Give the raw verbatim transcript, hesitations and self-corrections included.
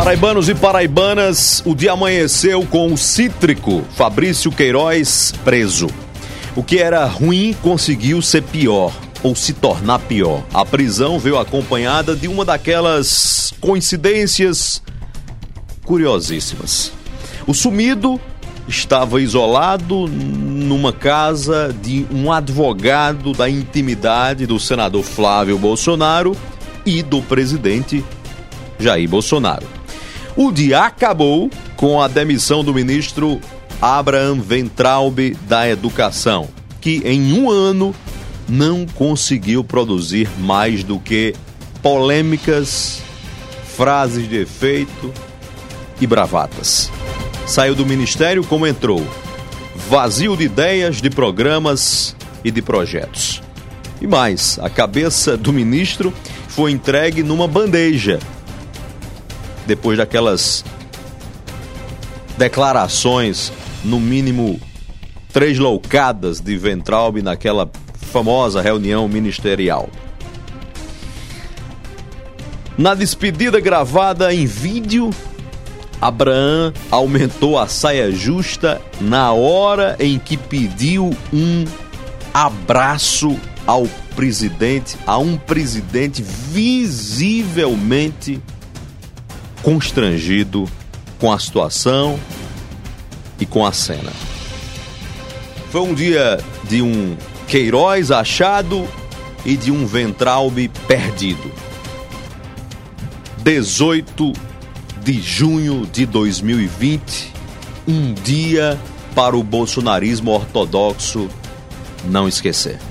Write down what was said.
Paraibanos e paraibanas, o dia amanheceu com o cítrico Fabrício Queiroz preso. O que era ruim conseguiu ser pior, ou se tornar pior. A prisão veio acompanhada de uma daquelas coincidências curiosíssimas. O sumido estava isolado numa casa de um advogado da intimidade do senador Flávio Bolsonaro e do presidente Jair Bolsonaro. O dia acabou com a demissão do ministro Abraham Weintraub da Educação, que em um ano não conseguiu produzir mais do que polêmicas, frases de efeito e bravatas. Saiu do ministério como entrou, vazio de ideias, de programas e de projetos. E mais, a cabeça do ministro foi entregue numa bandeja, depois daquelas declarações, no mínimo três loucadas de Weintraub naquela famosa reunião ministerial. Na despedida gravada em vídeo, Abraham aumentou a saia justa na hora em que pediu um abraço ao presidente, a um presidente visivelmente constrangido com a situação e com a cena. Foi um dia de um Queiroz achado e de um Weintraub perdido. dezoito de junho de dois mil e vinte, um dia para o bolsonarismo ortodoxo não esquecer.